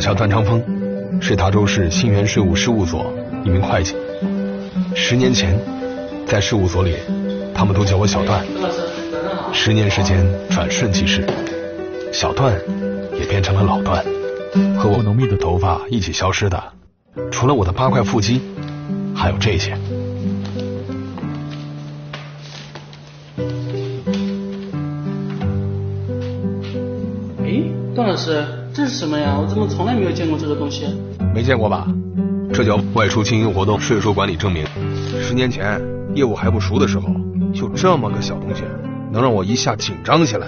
叫段昌峰，是达州市新源税务事务所一名会计。10年前，在事务所里，他们都叫我小段。10年时间转瞬即逝，小段也变成了老段，和我浓密的头发一起消失的，除了我的8块腹肌，还有这些。 段老师，这是什么呀？我怎么从来没有见过这个东西？ 没见过吧？这叫外出经营活动税收管理证明。10年前业务还不熟的时候，就这么个小东西，能让我一下紧张起来。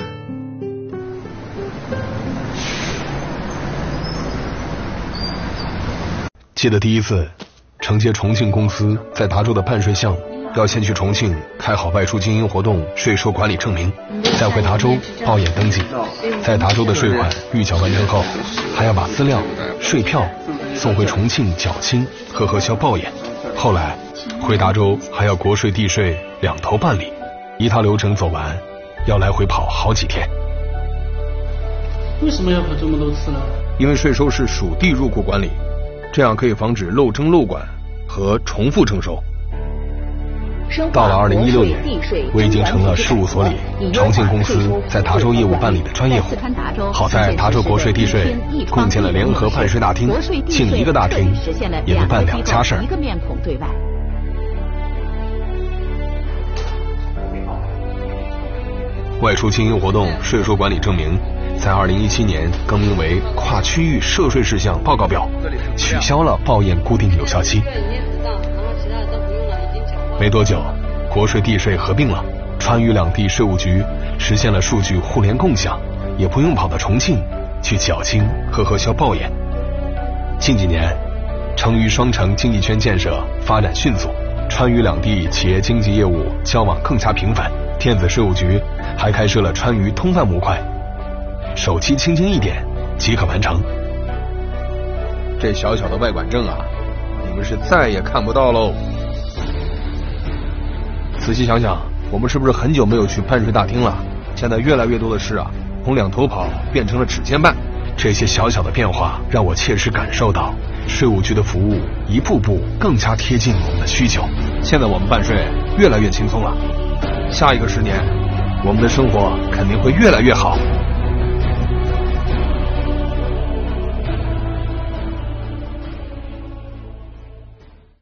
记得第一次承接重庆公司在达州的办税项目，要先去重庆开好外出经营活动税收管理证明，再回达州报验登记，在达州的税款预缴完成后，还要把资料、税票送回重庆缴清和核销报验。后来回达州还要国税地税2头办理，一套流程走完要来回跑好几天。 为什么要跑这么多次呢？ 因为税收是属地入库管理，这样可以防止漏征漏管和重复征收。到了2016年，我已经成了事务所里重庆公司在达州业务办理的专业户。好在达州国税地税共建了联合办税大厅，竟一个大厅也能办2家事儿。外出经营活动税收管理证明在2017年更名为跨区域涉税事项报告表，取消了报验固定有效期。没多久，国税地税合并了，川渝2地税务局实现了数据互联共享，也不用跑到重庆去缴清和核销报验。近几年，成渝双城经济圈建设发展迅速，川渝2地企业经济业务交往更加频繁。电子税务局还开设了川渝通办模块，手机轻轻一点即可完成。这小小的外管证啊，你们是再也看不到喽。仔细想想，我们是不是很久没有去办税大厅了？现在越来越多的事啊，从2头跑变成了指尖办。这些小小的变化让我切实感受到税务局的服务一步步更加贴近我们的需求。现在我们办税越来越轻松了，下一个10年，我们的生活肯定会越来越好。